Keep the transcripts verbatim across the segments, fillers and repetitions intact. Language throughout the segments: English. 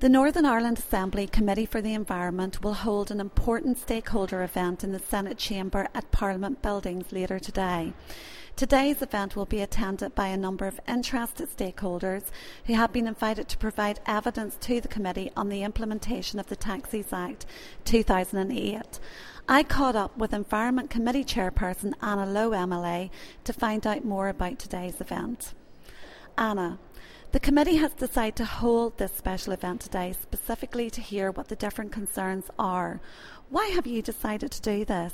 The Northern Ireland Assembly Committee for the Environment will hold an important stakeholder event in the Senate chamber at Parliament Buildings later today. Today's event will be attended by a number of interested stakeholders who have been invited to provide evidence to the committee on the implementation of the Taxis Act two thousand eight. I caught up with Environment Committee Chairperson Anna Lowe M L A to find out more about today's event. Anna, the committee has decided to hold this special event today specifically to hear what the different concerns are. Why have you decided to do this?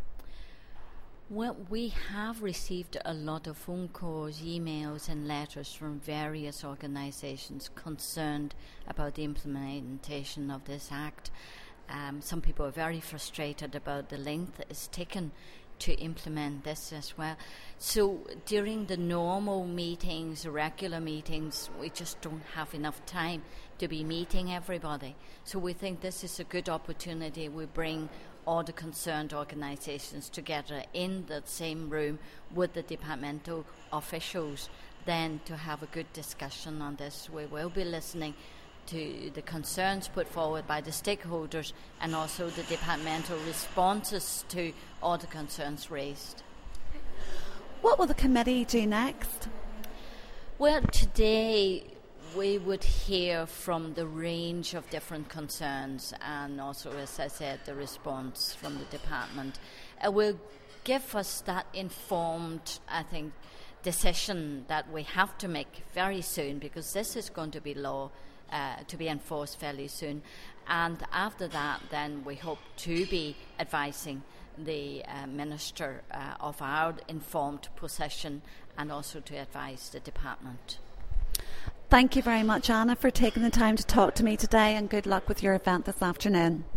Well, we have received a lot of phone calls, emails and letters from various organisations concerned about the implementation of this Act. Um, some people are very frustrated about the length it's taken to implement this as well. So during the normal meetings, regular meetings, we just don't have enough time to be meeting everybody. So we think this is a good opportunity. We bring all the concerned organisations together in the same room with the departmental officials, then to have a good discussion on this. We will be listening to the concerns put forward by the stakeholders and also the departmental responses to all the concerns raised. What will the committee do next? Well, today we would hear from the range of different concerns and also, as I said, the response from the department. It will give us that informed, I think, decision that we have to make very soon, because this is going to be law uh, to be enforced fairly soon. And after that, then we hope to be advising the uh, Minister uh, of our informed position and also to advise the department. Thank you very much, Anna, for taking the time to talk to me today, and good luck with your event this afternoon.